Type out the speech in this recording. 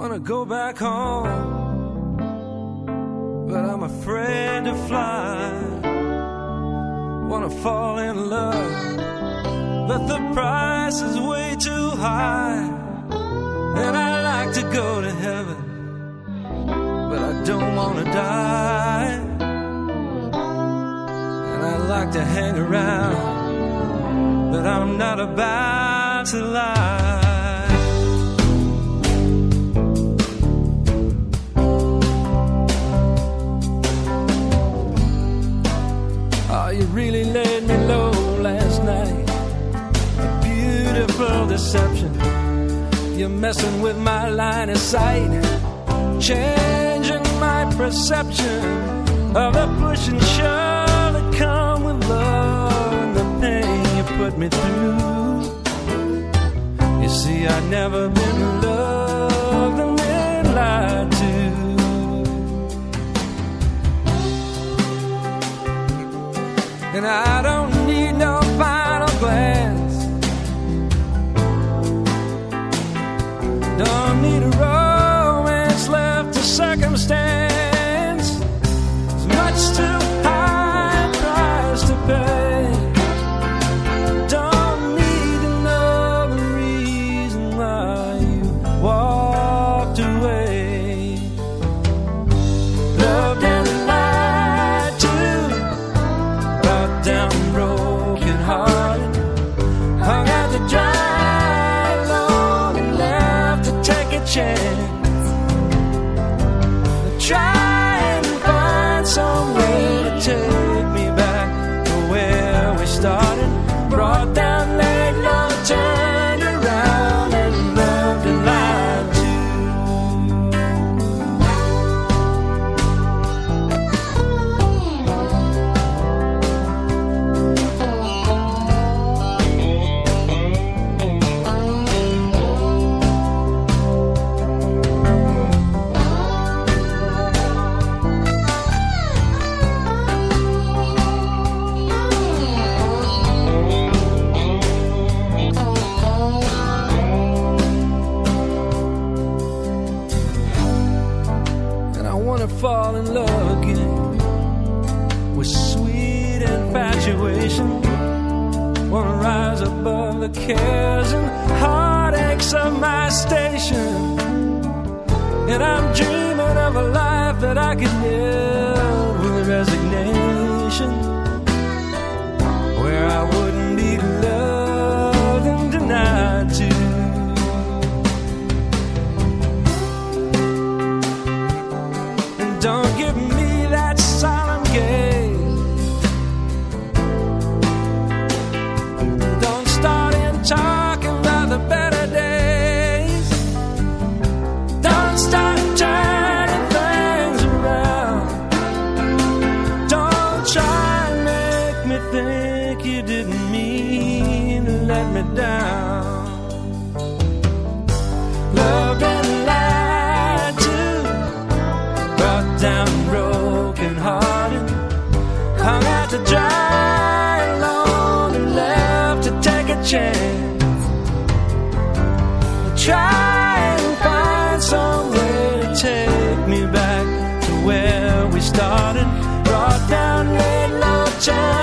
wanna go back home, but I'm afraid to fly. Wanna fall in love, but the price is way too high. And I like to go to heaven, but I don't wanna die. And I like to hang around, but I'm not about to lie. Oh, you really laid me low last night. A beautiful deception. You're messing with my line of sight, changing my perception of the push and shove that come with love and the pain you put me through. You see, I've never been loved and been lied to. And I don't need no final glance, don't need a romance left to circumstance. It's much too high a price to pay. Don't need to know the reason why you walked away. Loved and lied to, brought down broken hearted, hung out to dry alone and left to take a chance. Try and find some way to take me back to where we started. Brought down, laid low, turned around and loved and lied to. Fall in love again with sweet infatuation. Wanna rise above the cares and heartaches of my station. And I'm dreaming of a life that I can live with resignation, where I wouldn't be loved and denied to. Don't give me that solemn gaze. Don't start in talking about the better days. Don't start turning things around. Don't try and make me think you didn't mean to let me down. Loved and lied to, brought down broken hearted, hung out to dry alone and left to take a chance. Try and find some way to take me back to where we started. Brought down, laid low,